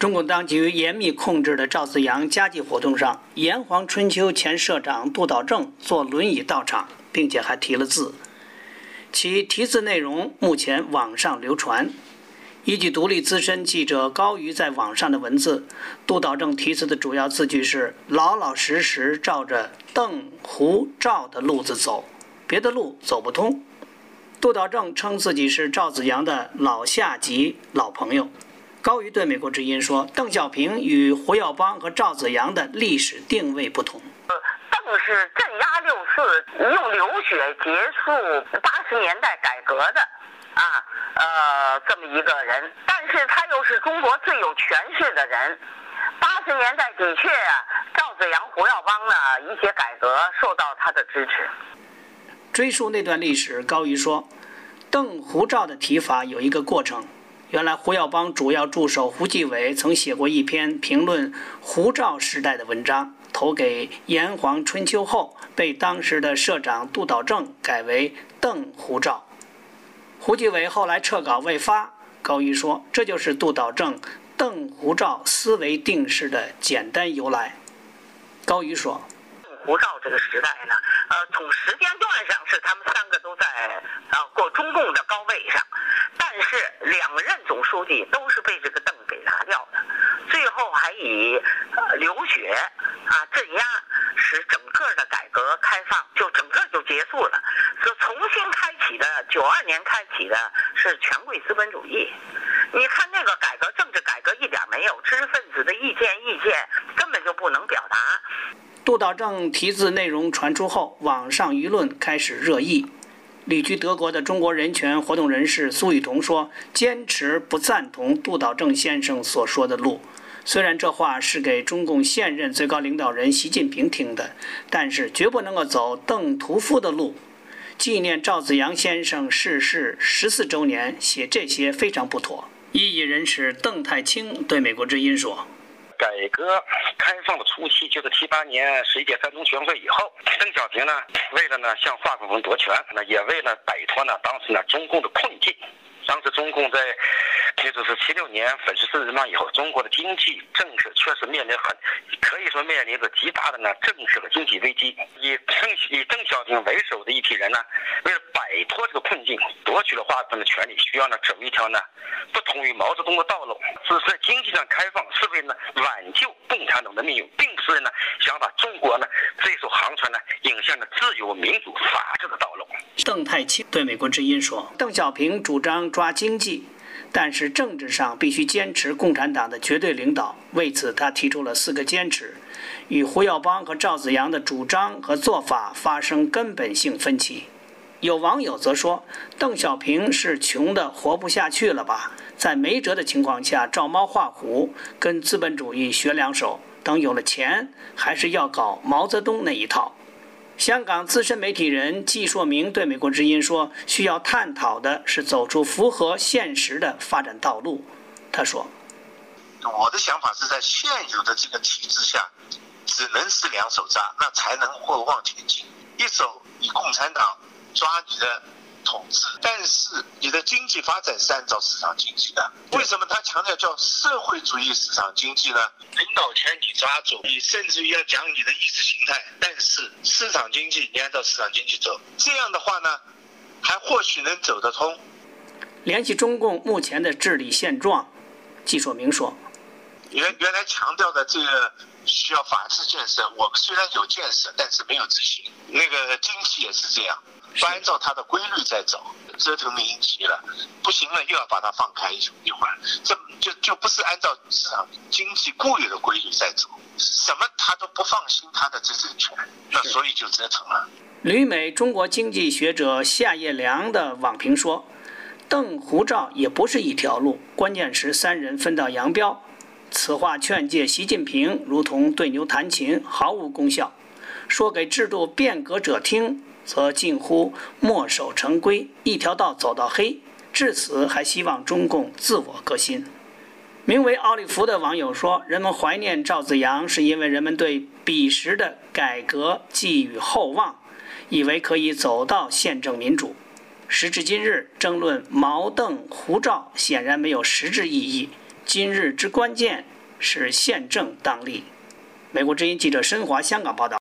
中共当局严密控制的赵紫阳家祭活动上，炎黄春秋前社长杜导正坐轮椅到场，并且还题了字。其题字内容目前网上流传。依据独立资深记者高瑜在网上的文字，杜导正题词的主要字句是老老实实照着邓、胡、赵的路子走，别的路走不通。杜导正称自己是赵紫阳的老下级、老朋友。高瑜对美国之音说，邓小平与胡耀邦和赵紫阳的历史定位不同。 邓是镇压6·4，用流血结束80年代改革的这么一个人，但是他又是中国最有权势的人。80年代的确赵紫阳、胡耀邦一些改革受到他的支持。 追溯那段历史，高瑜说，邓、胡、赵的提法有一个过程。原来胡耀邦主要助手胡继伟曾写过一篇评论胡赵时代的文章，投给炎黄春秋后，被当时的社长杜导正改为邓、胡、赵。胡继伟后来撤稿未发。高瑜说，这就是杜导正邓、胡、赵思维定式的简单由来。高瑜说， 胡赵这个时代呢，从时间段上是他们3个都在过中共的高位上，但是2任总书记都是被这个邓给拿掉的，最后还以流血镇压，使整个的改革开放就整个就结束了。所重新开启的92年开启的是权贵资本主义。你看那个改革，政治改革一点没有，知识分子的意见根本就不能表达。 杜导正题字内容传出后，网上舆论开始热议。旅居德国的中国人权活动人士苏雨桐说，坚持不赞同杜导正先生所说的路。虽然这话是给中共现任最高领导人习近平听的，但是绝不能够走邓屠夫的路。纪念赵紫阳先生逝世14周年，写这些非常不妥。异议人士邓太清对美国之音说， 改革开放的初期，就是78年11届3中全会以后，邓小平呢，为了向华国锋夺权，也为了摆脱当时中共的困境。当时中共在就是76年粉饰四人帮以后，中国的经济政治确实可以说面临着极大的政治和经济危机。以邓小平为首的一批人为了摆脱这个困境，夺取了华国锋的权利，需要走一条不同于毛泽东的道路。只是在经济上开放，是为了挽救共产党的命运，并不是想把中国这艘航船引向自由、民主、法治的道路。 邓太清对美国之音说，邓小平主张抓经济，但是政治上必须坚持共产党的绝对领导。为此，他提出了4个坚持，与胡耀邦和赵紫阳的主张和做法发生根本性分歧。有网友则说，邓小平是穷得活不下去了吧，在没辙的情况下照猫画虎，跟资本主义学2手，等有了钱还是要搞毛泽东那一套。香港资深媒体人季硕明对美国之音说，需要探讨的是走出符合现实的发展道路。他说， 我的想法是在现有的这个体制下，只能是2手抓，那才能或往前进。一手以共产党抓你的统治，但是你的经济发展是按照市场经济的。为什么他强调叫社会主义市场经济呢？领导权你抓住，你甚至于要讲你的意识形态，但是市场经济你按照市场经济走，这样的话呢，还或许能走得通。 联系中共目前的治理现状，季硕明说， 原来强调的这个需要法治建设，我们虽然有建设，但是没有执行。那个经济也是这样，不按照它的规律在走，折腾民营企业了，不行了又要把它放开一会儿，这就不是按照市场经济固有的规律在走，什么他都不放心他的执政权，那所以就折腾了。 旅美中国经济学者夏业良的网评说，邓、胡、赵也不是一条路，关键是3人分道扬镳。此话劝诫习近平如同对牛弹琴，毫无功效。说给制度变革者听，则近乎墨守成规，一条道走到黑。至此还希望中共自我革新。名为奥利弗的网友说，人们怀念赵紫阳是因为人们对彼时的改革寄予厚望，以为可以走到宪政民主。时至今日，争论毛邓胡赵显然没有实质意义， 今日之关键是宪政当立。美国之音记者申华香港报道。